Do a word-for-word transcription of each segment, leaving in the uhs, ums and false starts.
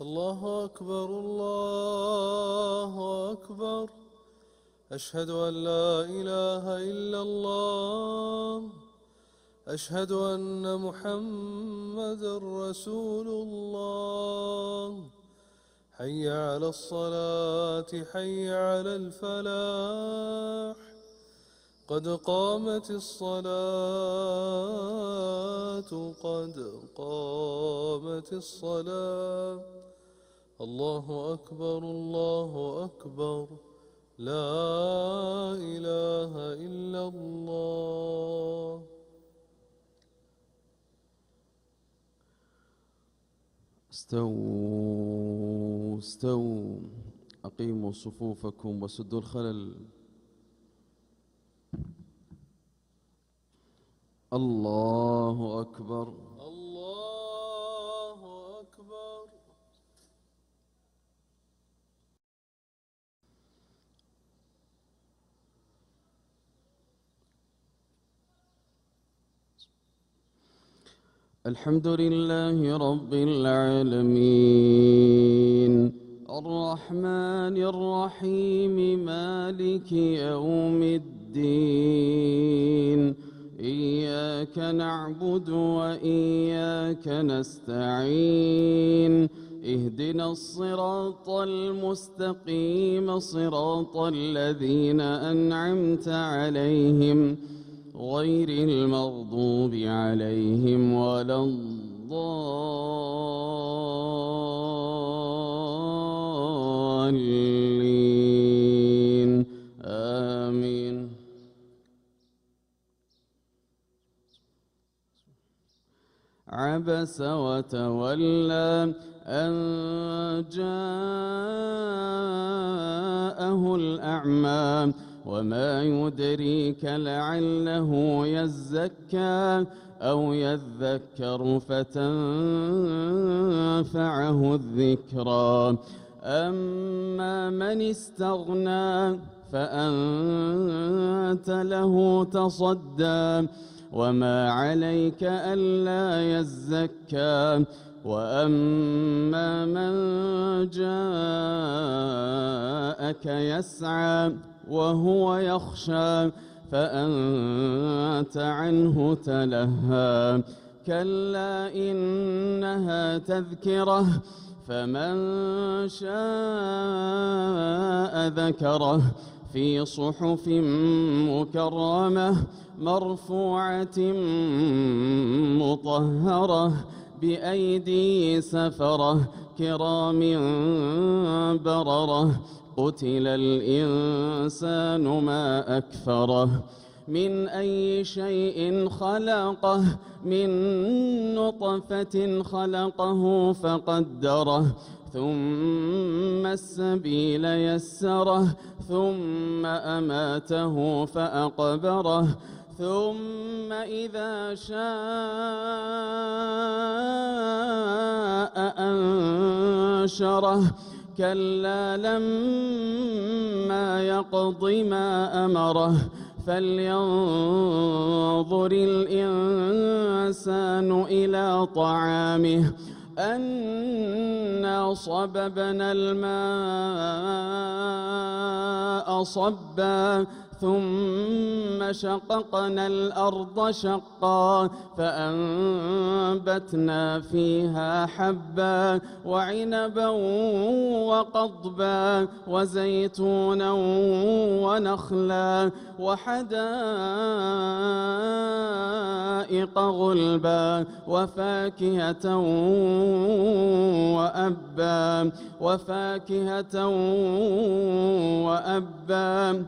الله أكبر الله أكبر. أشهد أن لا إله إلا الله. أشهد أن محمدًا رسول الله. حي على الصلاة حي على الفلاح. قد قامت الصلاة قد قامت الصلاة. الله أكبر الله أكبر. لا إله إلا الله. استووا استووا أقيموا صفوفكم وسدوا الخلل. الله أكبر الله أكبر. الحمد لله رب العالمين الرحمن الرحيم مالك يوم الدين. إياك نعبد وإياك نستعين. اهدنا الصراط المستقيم صراط الذين أنعمت عليهم غير المغضوب عليهم ولا الضالين. آمين. عبس وتولى أن جاءه الأعمى وما يدريك لعله يزكى أو يذكر فتنفعه الذكرى. أما من استغنى فأنت له تصدى وما عليك ألا يزكى. وأما من جاءك يسعى وهو يخشى فأنت عنه تلهى. كلا إنها تذكرة فمن شاء ذكره في صحف مكرمة مرفوعة مطهرة بأيدي سفرة كرام بررة. قتل الإنسان ما أكفره من أي شيء خلقه من نطفة خلقه فقدره ثم السبيل يسره ثم أماته فأقبره ثم إذا شاء أنشره. كلا لما يقض ما أمره فلينظر الإنسان إلى طعامه. أنا صببنا الماء صبا ثم شققنا الأرض شقا فأنبتنا فيها حبا وعنبا وقضبا وزيتونا ونخلا وحدائق غلبا وفاكهة وأبا وفاكهة وأبا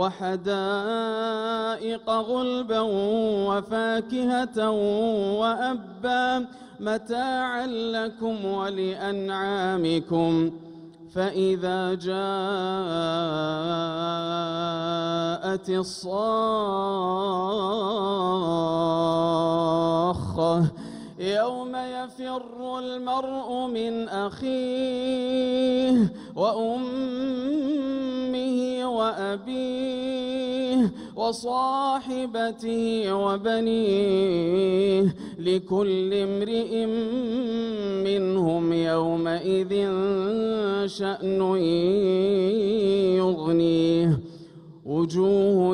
وحدائق غلبا وفاكهة وأبا متاعا لكم ولأنعامكم. فإذا جاءت الصاخة يوم يفر المرء من أخيه وأمه وأبيه وصاحبته وبنيه لكل امرئ منهم يومئذ شأن يغنيه وجوه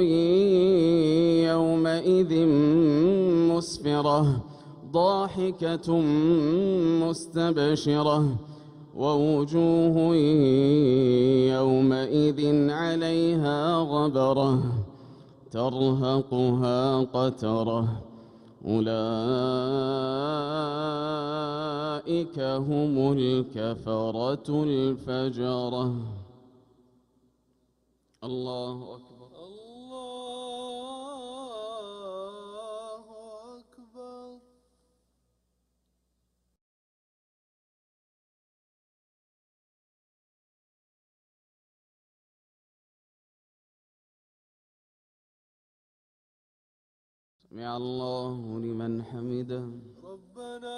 يومئذ مسفرة ضاحكة مستبشرة ووجوه يومئذ عليها غبرة ترهقها قترة أولئك هم الكفرة الفجرة. الله أكبر. الله أكبر. سمع الله لمن حمده. ربنا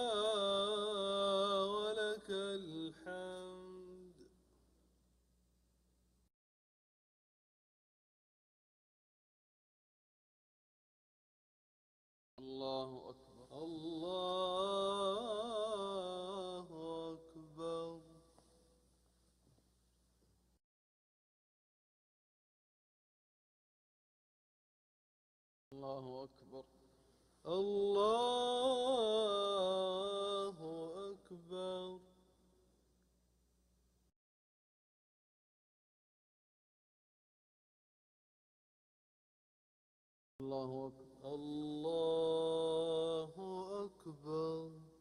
ولك الحمد. الله أكبر. الله أكبر. الله أكبر. الله أكبر. الله أكبر. الله أكبر.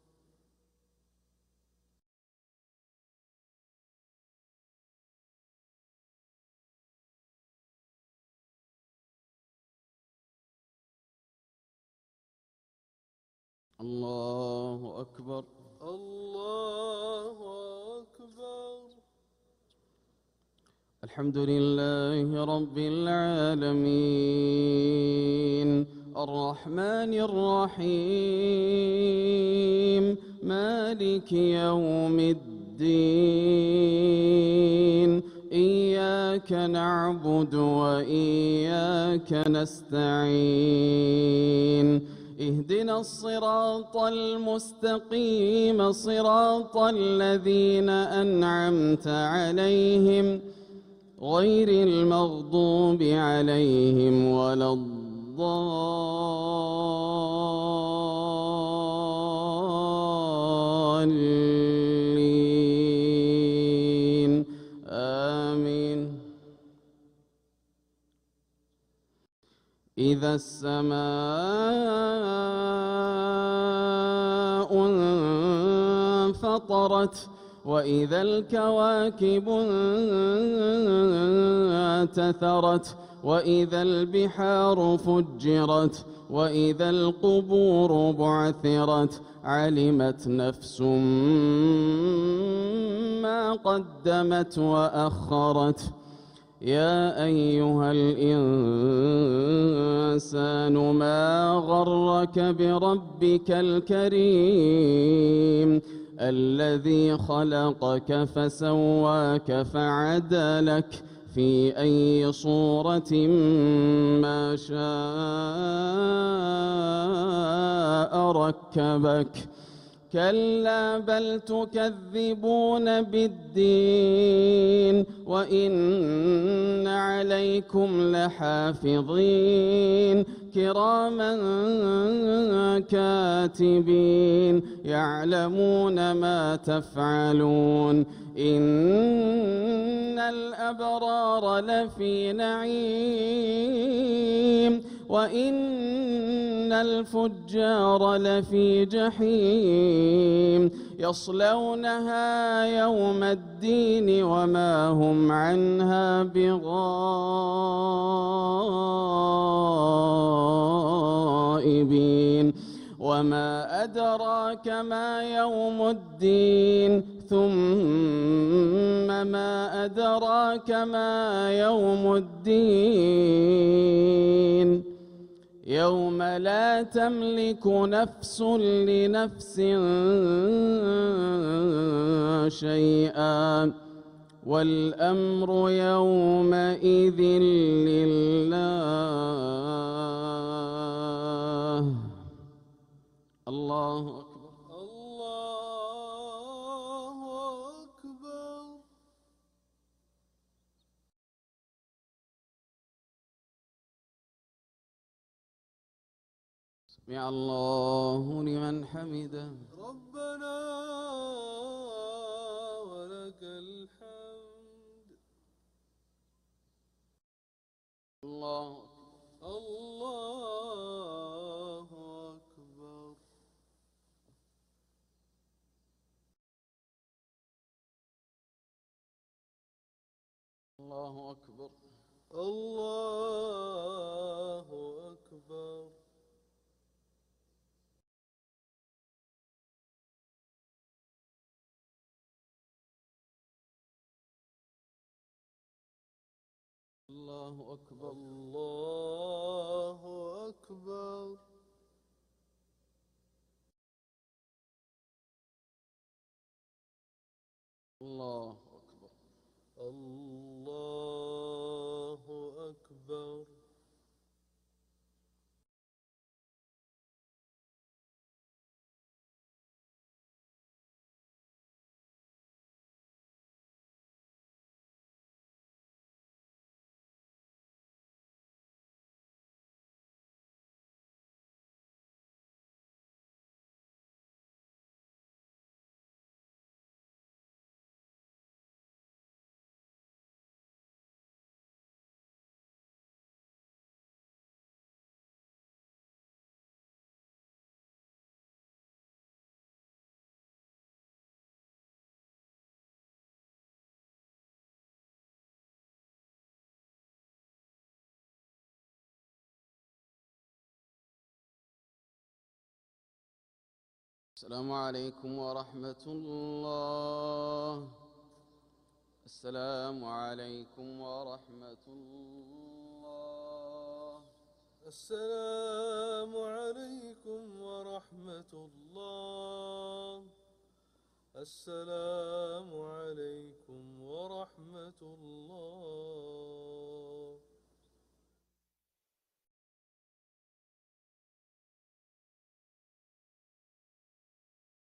الله أكبر. الله أكبر. الحمد لله رب العالمين الرحمن الرحيم مالك يوم الدين إياك نعبد وإياك نستعين اهدنا الصراط المستقيم صراط الذين أنعمت عليهم غير المغضوب عليهم ولا الضالين آمين. إذا السماء انفطرت وإذا الكواكب انتثرت وإذا البحار فجرت وإذا القبور بعثرت علمت نفس ما قدمت وأخرت. يا أيها الإنسان ما غرك بربك الكريم الذي خلقك فسواك فعدلك في أي صورة ما شاء ركبك. كلا بل تكذبون بالدين وإن عليكم لحافظين كراما كاتبين يعلمون ما تفعلون. إن الأبرار لفي نعيم وإن الفجار لفي جحيم يصلونها يوم الدين وما هم عنها بغائبين. وما أدراك ما يوم الدين ثم ما أدراك ما يوم الدين يوم لا تملك نفس لنفس شيئا والأمر يومئذ لله. الله أكبر. الله أكبر. سمع الله لمن حمده. ربنا ولك الحمد. الله الله أكبر. الله أكبر. الله أكبر. الله أكبر. الله أكبر. الله أكبر. الله أكبر. السلام عليكم ورحمة الله. السلام عليكم ورحمة الله. السلام عليكم ورحمة الله. السلام عليكم ورحمة الله.